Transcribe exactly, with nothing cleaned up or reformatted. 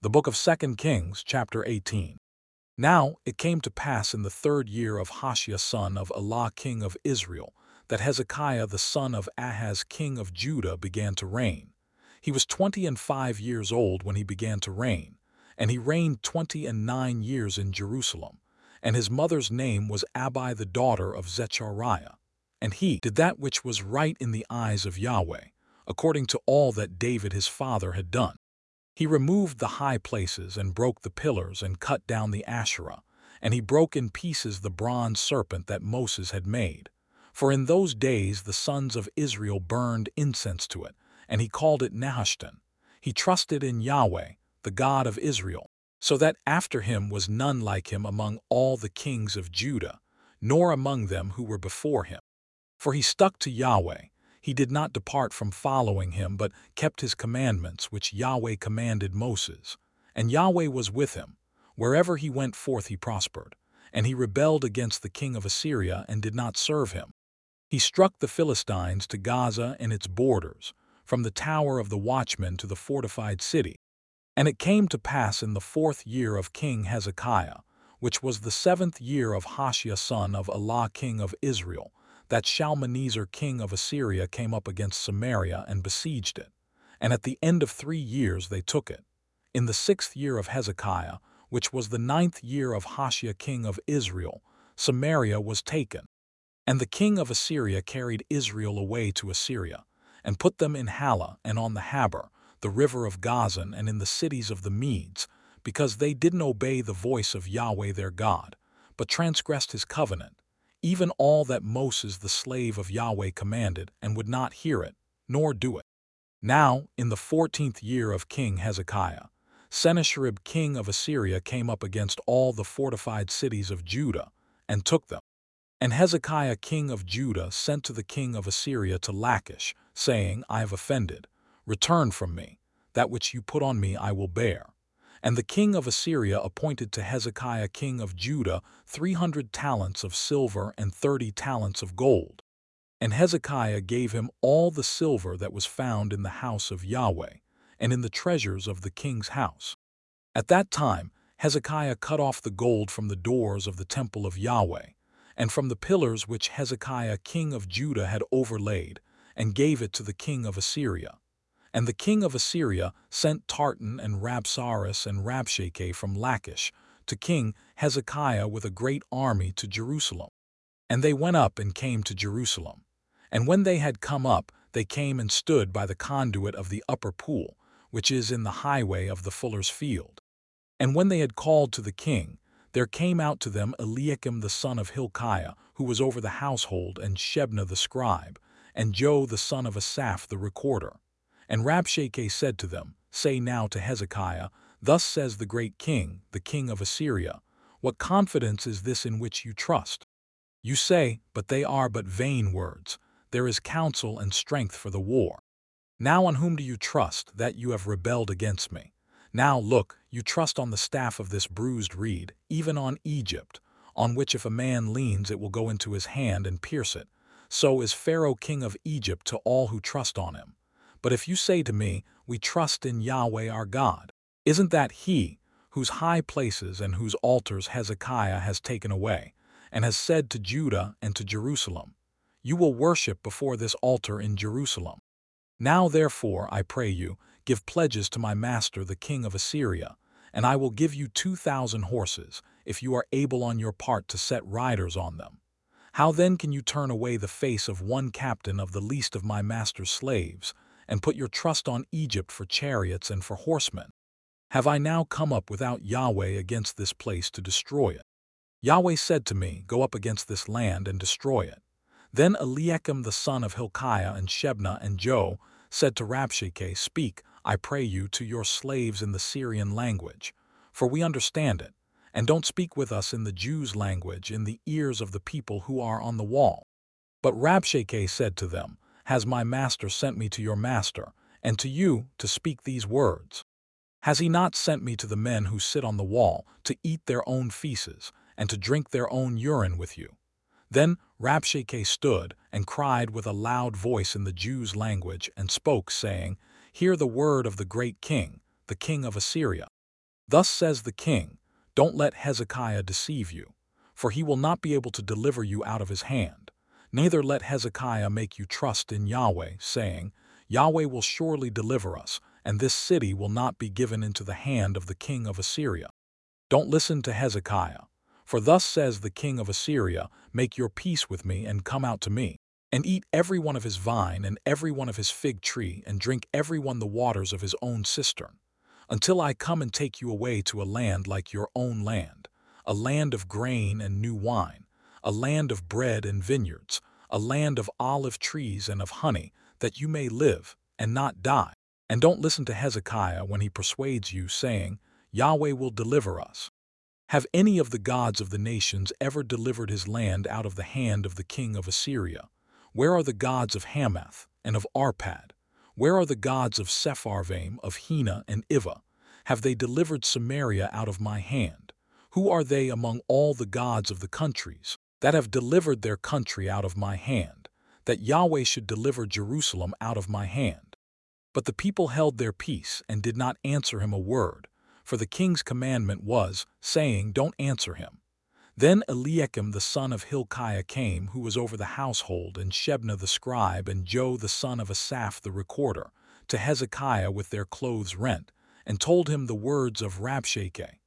The book of Second Kings, chapter eighteen. Now it came to pass in the third year of Hoshea son of Elah king of Israel, that Hezekiah the son of Ahaz king of Judah began to reign. He was twenty and five years old when he began to reign, and he reigned twenty and nine years in Jerusalem. And his mother's name was Abi the daughter of Zechariah. And he did that which was right in the eyes of Yahweh, according to all that David his father had done. He removed the high places and broke the pillars and cut down the Asherah, and he broke in pieces the bronze serpent that Moses had made. For in those days the sons of Israel burned incense to it, and he called it Nehushtan. He trusted in Yahweh, the God of Israel, so that after him was none like him among all the kings of Judah, nor among them who were before him. For he stuck to Yahweh. He did not depart from following him, but kept his commandments which Yahweh commanded Moses. And Yahweh was with him. Wherever he went forth he prospered. And he rebelled against the king of Assyria and did not serve him. He struck the Philistines to Gaza and its borders, from the tower of the watchmen to the fortified city. And it came to pass in the fourth year of King Hezekiah, which was the seventh year of Hoshea son of Elah king of Israel, that Shalmaneser king of Assyria came up against Samaria and besieged it. And at the end of three years they took it. In the sixth year of Hezekiah, which was the ninth year of Hoshea king of Israel, Samaria was taken. And the king of Assyria carried Israel away to Assyria, and put them in Halah and on the Habor, the river of Gazan, and in the cities of the Medes, because they didn't obey the voice of Yahweh their God, but transgressed his covenant, even all that Moses the slave of Yahweh commanded, and would not hear it, nor do it. Now, in the fourteenth year of King Hezekiah, Sennacherib king of Assyria came up against all the fortified cities of Judah, and took them. And Hezekiah king of Judah sent to the king of Assyria to Lachish, saying, I have offended. Return from me. That which you put on me I will bear. And the king of Assyria appointed to Hezekiah king of Judah three hundred talents of silver and thirty talents of gold. And Hezekiah gave him all the silver that was found in the house of Yahweh, and in the treasures of the king's house. At that time Hezekiah cut off the gold from the doors of the temple of Yahweh, and from the pillars which Hezekiah king of Judah had overlaid, and gave it to the king of Assyria. And the king of Assyria sent Tartan and Rabsaris and Rabshakeh from Lachish to King Hezekiah with a great army to Jerusalem. And they went up and came to Jerusalem. And when they had come up, they came and stood by the conduit of the upper pool, which is in the highway of the fuller's field. And when they had called to the king, there came out to them Eliakim the son of Hilkiah, who was over the household, and Shebna the scribe, and Joe the son of Asaph the recorder. And Rabshakeh said to them, Say now to Hezekiah, Thus says the great king, the king of Assyria, What confidence is this in which you trust? You say, But they are but vain words. There is counsel and strength for the war. Now on whom do you trust, that you have rebelled against me? Now look, you trust on the staff of this bruised reed, even on Egypt, on which if a man leans it will go into his hand and pierce it. So is Pharaoh king of Egypt to all who trust on him. But if you say to me, We trust in Yahweh our God, isn't that he, whose high places and whose altars Hezekiah has taken away, and has said to Judah and to Jerusalem, You will worship before this altar in Jerusalem? Now therefore, I pray you, give pledges to my master the king of Assyria, and I will give you two thousand horses, if you are able on your part to set riders on them. How then can you turn away the face of one captain of the least of my master's slaves, and put your trust on Egypt for chariots and for horsemen? Have I now come up without Yahweh against this place to destroy it? Yahweh said to me, Go up against this land and destroy it. Then Eliakim the son of Hilkiah and Shebna and Joe said to Rabshakeh, Speak, I pray you, to your slaves in the Syrian language, for we understand it, and don't speak with us in the Jews' language in the ears of the people who are on the wall. But Rabshakeh said to them, Has my master sent me to your master, and to you, to speak these words? Has he not sent me to the men who sit on the wall, to eat their own feces, and to drink their own urine with you? Then Rabshakeh stood and cried with a loud voice in the Jews' language, and spoke, saying, Hear the word of the great king, the king of Assyria. Thus says the king, don't let Hezekiah deceive you, for he will not be able to deliver you out of his hand. Neither let Hezekiah make you trust in Yahweh, saying, Yahweh will surely deliver us, and this city will not be given into the hand of the king of Assyria. Don't listen to Hezekiah, for thus says the king of Assyria, make your peace with me and come out to me, and eat every one of his vine and every one of his fig tree, and drink every one the waters of his own cistern, until I come and take you away to a land like your own land, a land of grain and new wine, a land of bread and vineyards, a land of olive trees and of honey, that you may live and not die. And don't listen to Hezekiah when he persuades you, saying, Yahweh will deliver us. Have any of the gods of the nations ever delivered his land out of the hand of the king of Assyria? Where are the gods of Hamath and of Arpad? Where are the gods of Sepharvaim, of Hena and Ivah? Have they delivered Samaria out of my hand? Who are they among all the gods of the countries that have delivered their country out of my hand, that Yahweh should deliver Jerusalem out of my hand? But the people held their peace and did not answer him a word, for the king's commandment was, saying, don't answer him. Then Eliakim the son of Hilkiah came, who was over the household, and Shebna the scribe, and Joe the son of Asaph the recorder, to Hezekiah with their clothes rent, and told him the words of Rabshakeh,